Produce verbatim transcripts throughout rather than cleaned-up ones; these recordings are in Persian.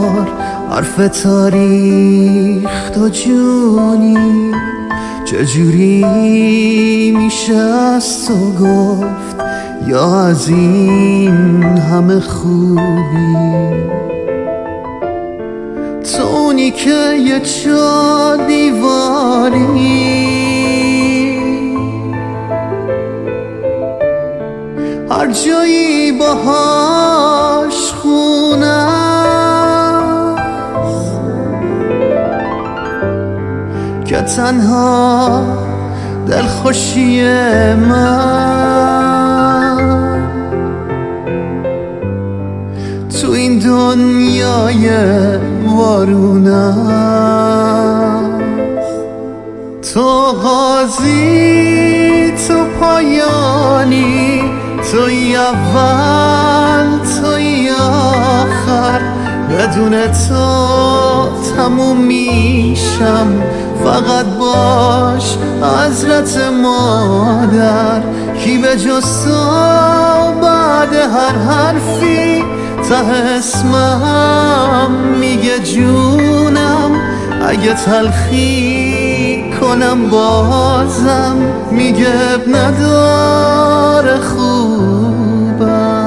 بار حرف تاریخ تو جونی، چجوری میشه از تو گفت یا از این همه خوبی؟ تو اونی که یه چار دیواری هر جایی باهاش خونه که تنها دلخوشی من تو این دنیای وارونه. تو غازی، تو پایانی، توی اول توی آخر، بدون تو تموم میشم. فقط باش حضرت مادر، کی به جز تو بعد هر حرفی ته اسمم میگه جونم. اگه تلخی کنم بازم میگه اب نداره خوبم.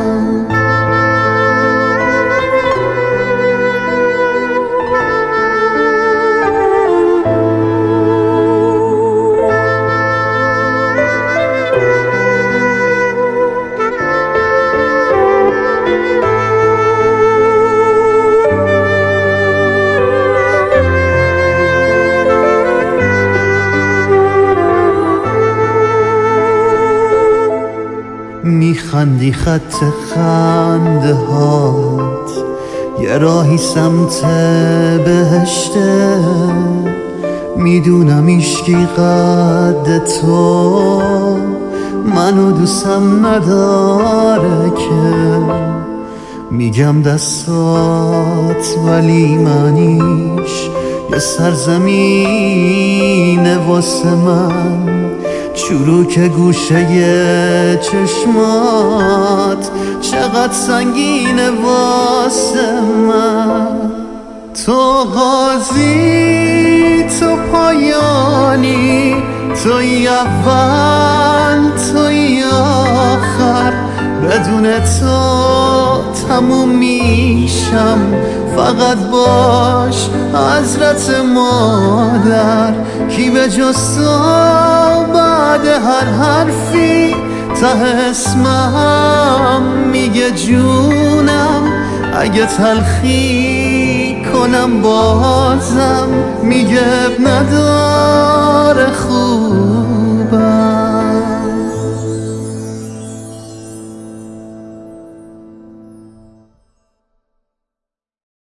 میخندی خط خنده هات یه راهی سمت بهشته، میدونم ایشکی قد تو منو دوستم نداره که میگم دستات ولی منیش یه سرزمینه واسه من. چروک گوشه چشمات چقدر سنگینه واسه من. تو غازی، تو پایانی، توی اول توی آخر، بدون تو تموم میشم. فقط باش حضرت مادر، کی به جز تو بعد هر حرفی ته اسمم میگه جونم. اگه تلخی کنم بازم میگه اب نداره خوب.